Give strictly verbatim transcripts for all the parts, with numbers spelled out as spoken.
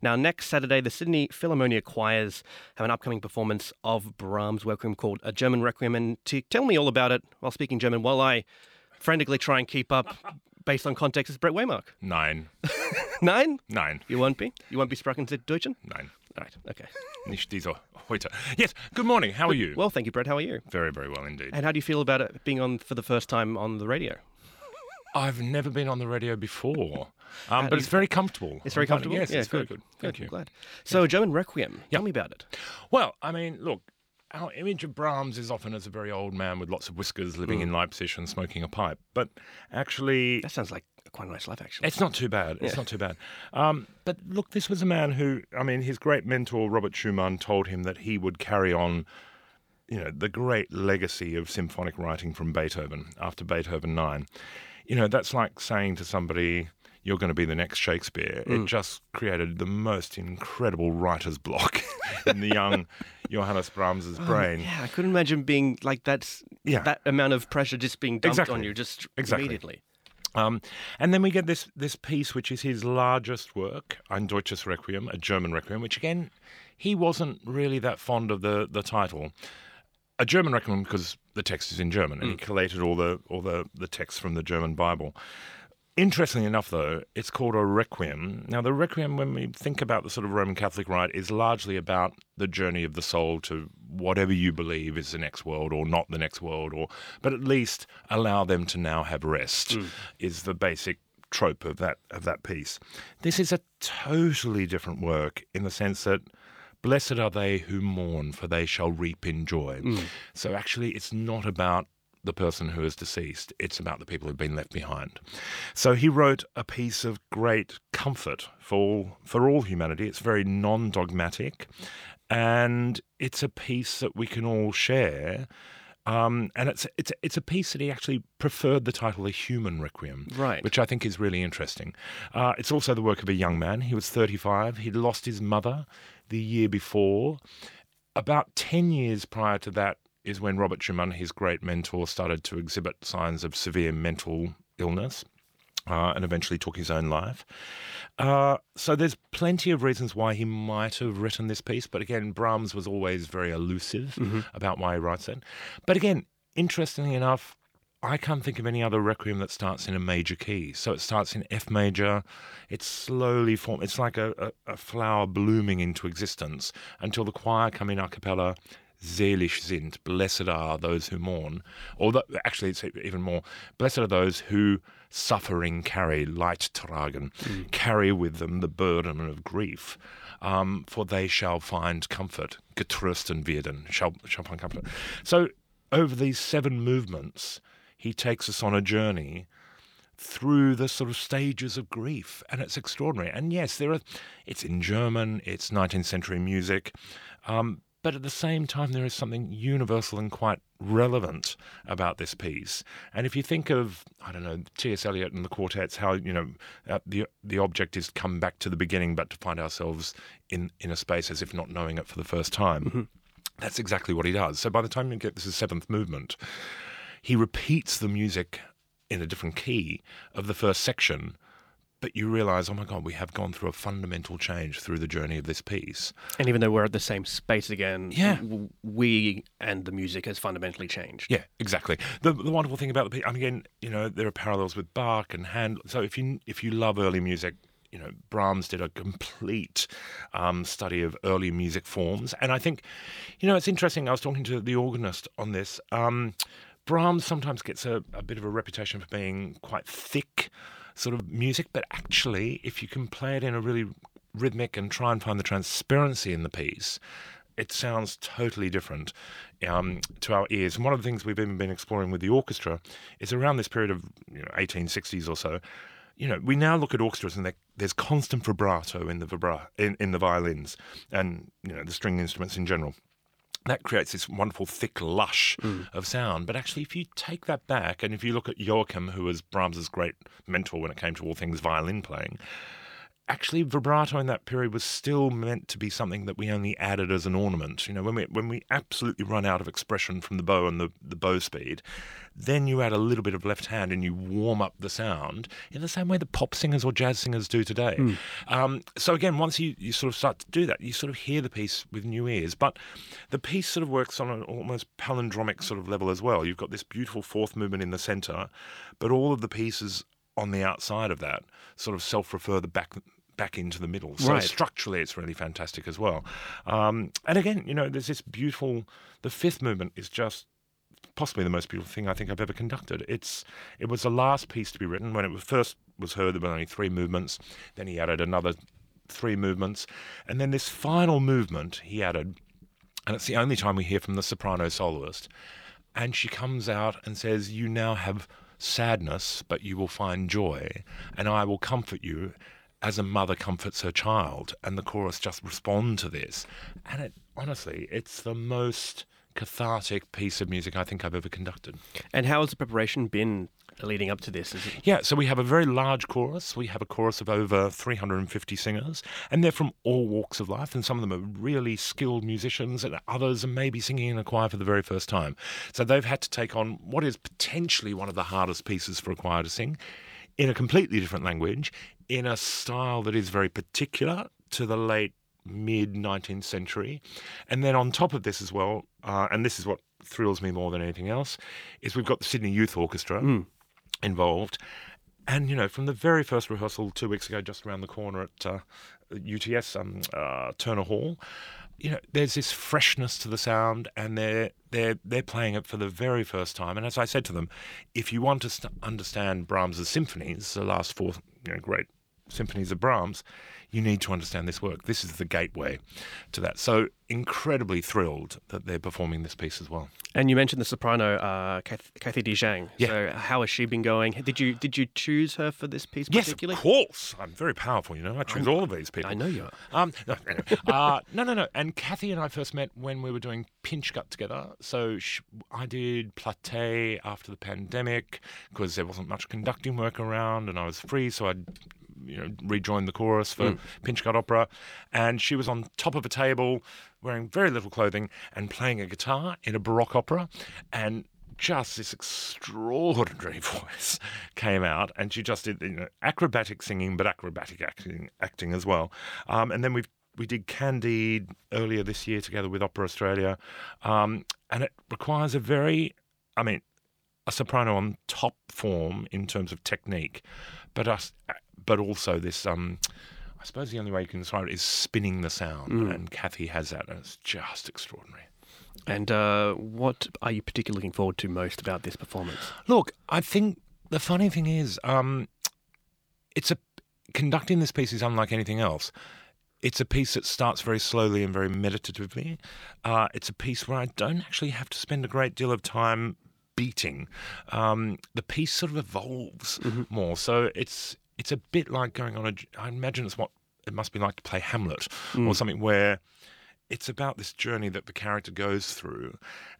Now, next Saturday, the Sydney Philharmonia Choirs have an upcoming performance of Brahms' Requiem called A German Requiem. And to tell me all about it while speaking German, while I frantically try and keep up based on context, is Brett Waymark. Nein. Nein? Nein. You won't be? You won't be sprechen Sie Deutschen? Nein. Right, okay. Nicht dieser heute. Yes, good morning. How are you? Well, thank you, Brett. How are you? Very, very well indeed. And how do you feel about it being on for the first time on the radio? I've never been on the radio before, um, Uh, but it's very comfortable. It's very I'm finding- comfortable? Yes, Yeah, it's very good. good. Thank Good, I'm you. glad. So, German Requiem. Tell me about it. Well, I mean, look, our image of Brahms is often as a very old man with lots of whiskers living Mm. in Leipzig and smoking a pipe. But actually, That sounds like quite a nice life, actually. it's not too bad. It's Yeah. not too bad. Um, but look, this was a man who, I mean, his great mentor, Robert Schumann, told him that he would carry on, you know, the great legacy of symphonic writing from Beethoven after Beethoven nine. You know, that's like saying to somebody, you're going to be the next Shakespeare. Mm. It just created the most incredible writer's block in the young Johannes Brahms's brain. Oh, yeah, I couldn't imagine being like that, Yeah. that amount of pressure just being dumped Exactly. on you just Exactly. immediately. Um, and then we get this this piece, which is his largest work, Ein Deutsches Requiem, a German Requiem, which again, he wasn't really that fond of the, the title. A German Requiem because the text is in German, and he collated all the all the, the texts from the German Bible. Interestingly enough, though, it's called a requiem. Now, the requiem, when we think about the sort of Roman Catholic rite, is largely about the journey of the soul to whatever you believe is the next world or not the next world, or but at least allow them to now have rest, is the basic trope of that of that piece. This is a totally different work in the sense that blessed are they who mourn, for they shall reap in joy. So actually, it's not about the person who is deceased. It's about the people who've been left behind. So he wrote a piece of great comfort for all, for all humanity. It's very non-dogmatic, and it's a piece that we can all share. Um, and it's it's it's a piece that he actually preferred the title "A Human Requiem," Right. which I think is really interesting. Uh, it's also the work of a young man. He was thirty-five. He'd lost his mother the year before. About ten years prior to that is when Robert Schumann, his great mentor, started to exhibit signs of severe mental illness uh, and eventually took his own life. Uh, so there's plenty of reasons why he might have written this piece, but again, Brahms was always very elusive about why he writes it. But again, interestingly enough, I can't think of any other requiem that starts in a major key. So it starts in F major, it's slowly formed, it's like a, a, a flower blooming into existence until the choir come in a cappella, Selig sind, blessed are those who mourn. Or the, actually, it's even more, blessed are those who suffering carry, light tragen, carry with them the burden of grief, um, for they shall find comfort, getrösten werden, shall, shall find comfort. So over these seven movements, he takes us on a journey through the sort of stages of grief, and it's extraordinary. And yes, there are. It's in German, it's nineteenth century music, um, but at the same time, there is something universal and quite relevant about this piece. And if you think of, I don't know, T S Eliot and the quartets, how, you know, uh, the the object is come back to the beginning, but to find ourselves in, in a space as if not knowing it for the first time. Mm-hmm. That's exactly what he does. So by the time you get this is seventh movement, he repeats the music in a different key of the first section, but you realise, oh my God, we have gone through a fundamental change through the journey of this piece. And even though we're at the same space again, Yeah. w- we and the music has fundamentally changed. Yeah, exactly. The the wonderful thing about the piece, I mean, again, you know, there are parallels with Bach and Handel. So if you if you love early music, you know, Brahms did a complete um, study of early music forms. And I think, you know, it's interesting. I was talking to the organist on this. Um, Brahms sometimes gets a, a bit of a reputation for being quite thick sort of music, but actually, if you can play it in a really rhythmic and try and find the transparency in the piece, it sounds totally different um, to our ears. And one of the things we've even been exploring with the orchestra is around this period of, you know, eighteen sixties or so. You know, we now look at orchestras and there's constant vibrato in the vibra in, in the violins and, you know, the string instruments in general. That creates this wonderful thick lush mm. of sound. But actually, if you take that back and if you look at Joachim, who was Brahms's great mentor when it came to all things violin playing, actually vibrato in that period was still meant to be something that we only added as an ornament. You know, when we when we absolutely run out of expression from the bow and the, the bow speed, then you add a little bit of left hand and you warm up the sound in the same way that pop singers or jazz singers do today. Mm. Um, so again, once you, you sort of start to do that, you sort of hear the piece with new ears. But the piece sort of works on an almost palindromic sort of level as well. You've got this beautiful fourth movement in the centre, but all of the pieces on the outside of that sort of self-refer the back back into the middle. So right. structurally, it's really fantastic as well. Um, and again, you know, there's this beautiful... The fifth movement is just possibly the most beautiful thing I think I've ever conducted. It's It was the last piece to be written. When it was first was heard, there were only three movements. Then he added another three movements. And then this final movement he added, and it's the only time we hear from the soprano soloist. And she comes out and says, "You now have sadness, but you will find joy, and I will comfort you as a mother comforts her child." And the chorus just respond to this. And it honestly, it's the most cathartic piece of music I think I've ever conducted. And how has the preparation been leading up to this? Is it... Yeah, so we have a very large chorus. We have a chorus of over three hundred fifty singers, and they're from all walks of life, and some of them are really skilled musicians, and others are maybe singing in a choir for the very first time. So they've had to take on what is potentially one of the hardest pieces for a choir to sing, in a completely different language, in a style that is very particular to the late mid-nineteenth century. And then on top of this as well, uh, and this is what thrills me more than anything else, is we've got the Sydney Youth Orchestra mm. involved. And, you know, from the very first rehearsal two weeks ago, just around the corner at uh, U T S, um, uh, Turner Hall, you know, there's this freshness to the sound, and they're they're they're playing it for the very first time. And as I said to them, if you want to st- understand Brahms's symphonies, the last four you know, great symphonies of Brahms, you need to understand this work. This is the gateway to that. So incredibly thrilled that they're performing this piece as well. And you mentioned the soprano, uh, Kath- Kathy Dijang. Yeah. So how has she been going? Did you did you choose her for this piece particularly? Yes, of course. I'm very powerful, you know. I choose I'm, all of these people. I know you are. Um, no, anyway. uh, no, no, no. And Kathy and I first met when we were doing Pinch Gut together. So she, I did Platée after the pandemic because there wasn't much conducting work around and I was free, so I'd you know, rejoined the chorus for mm. Pinch Gut Opera, and she was on top of a table wearing very little clothing and playing a guitar in a Baroque opera, and just this extraordinary voice came out, and she just did you know, acrobatic singing, but acrobatic acting, acting as well. Um, and then we we did Candide earlier this year together with Opera Australia, um, and it requires a very, I mean, a soprano on top form in terms of technique, but us. But also this, um, I suppose the only way you can describe it is spinning the sound, mm. and Kathy has that, and it's just extraordinary. And uh, what are you particularly looking forward to most about this performance? Look, I think the funny thing is, um, it's a conducting this piece is unlike anything else. It's a piece that starts very slowly and very meditatively. Uh, it's a piece where I don't actually have to spend a great deal of time beating. Um, the piece sort of evolves mm-hmm. more, so it's. It's a bit like going on a... I imagine it's what it must be like to play Hamlet mm. or something where it's about this journey that the character goes through.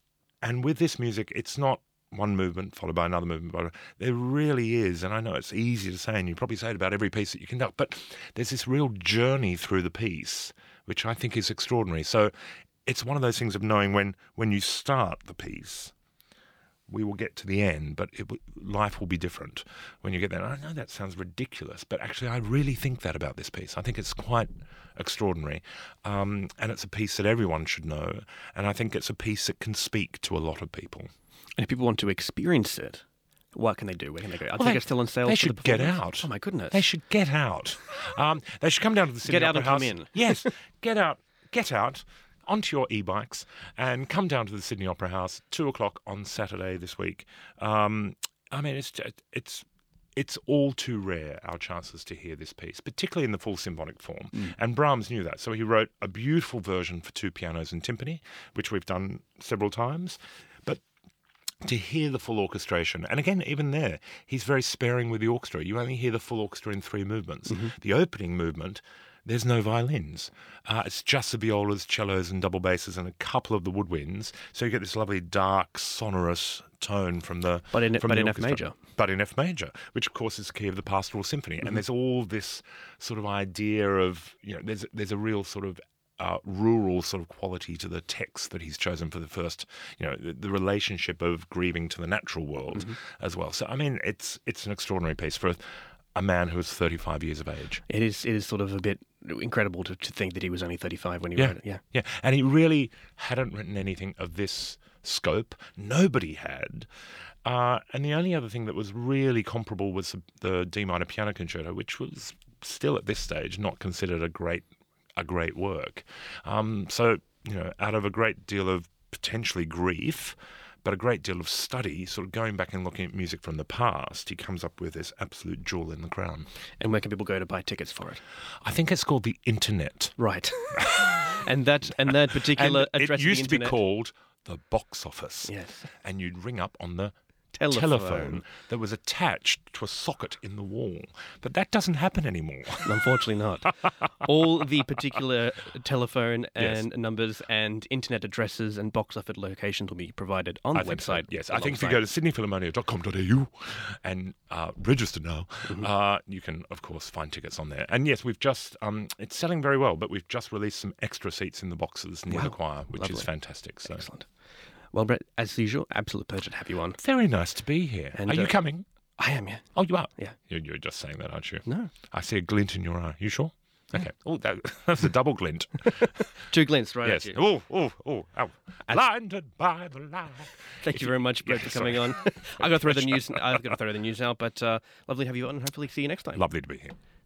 And with this music, it's not one movement followed by another movement. But there really is, and I know it's easy to say, and you probably say it about every piece that you conduct, but there's this real journey through the piece, which I think is extraordinary. So it's one of those things of knowing when, when you start the piece... we will get to the end, but it, life will be different when you get there. I know that sounds ridiculous, but actually I really think that about this piece. I think it's quite extraordinary, um, and it's a piece that everyone should know, and I think it's a piece that can speak to a lot of people. And if people want to experience it, what can they do? Where can they go? I well, think it's still on sale. They for should the get out. Oh my goodness! They should get out. Um, they should come down to the Sydney Get out Opera and House. come in. Yes, get out. Get out. Onto your e-bikes and come down to the Sydney Opera House, two o'clock on Saturday this week. Um, I mean, it's it's it's all too rare, our chances to hear this piece, particularly in the full symphonic form. Mm. And Brahms knew that, so he wrote a beautiful version for two pianos and timpani, which we've done several times. But to hear the full orchestration, and again, even there, he's very sparing with the orchestra. You only hear the full orchestra in three movements. Mm-hmm. The opening movement there's no violins. Uh, it's just the violas, cellos, and double basses, and a couple of the woodwinds. So you get this lovely, dark, sonorous tone from the But in, from but the in F orchestra. major. But in F major, which of course is the key of the Pastoral Symphony. Mm-hmm. And there's all this sort of idea of, you know, there's there's a real sort of uh, rural sort of quality to the text that he's chosen for the first, you know, the, the relationship of grieving to the natural world mm-hmm. as well. So I mean, it's it's an extraordinary piece for a, a man who is thirty-five years of age. It is it is sort of a bit incredible to, to think that he was only thirty-five when he yeah. wrote it. Yeah, yeah, and he really hadn't written anything of this scope. Nobody had. Uh, and the only other thing that was really comparable was the, the D minor piano concerto, which was still at this stage not considered a great a great work. Um, so, you know, out of a great deal of potentially grief, but a great deal of study, sort of going back and looking at music from the past, he comes up with this absolute jewel in the crown. And where can people go to buy tickets for it? I think it's called the Internet. Right. and that and that particular and address it used of to the be internet. called the box office. Yes. And you'd ring up on the Telephone. telephone that was attached to a socket in the wall. But that doesn't happen anymore. Unfortunately not. All the particular telephone and Yes. numbers and internet addresses and box office locations will be provided on I the think so. website. Yes, I think if you go to sydney philharmonia dot com dot a u and uh, register now, mm-hmm. uh, you can, of course, find tickets on there. And yes, we've just, um, it's selling very well, but we've just released some extra seats in the boxes near Wow. the choir, which Lovely. is fantastic. So. Excellent. Well, Brett, as usual, absolute pleasure to have you on. Very nice to be here. And, are you uh, coming? I am, yeah. Oh, you are? Yeah. You're, you're just saying that, aren't you? No. I see a glint in your eye. You sure? Okay. Oh, that, that's a double glint. Two glints right Yes. at you. Oh, oh, oh, oh. Blinded by the light. Thank you very much, Brett, Yeah, for coming sorry. on. I've got to throw the news. I've got to throw the news now, but uh, lovely to have you on, and hopefully see you next time. Lovely to be here.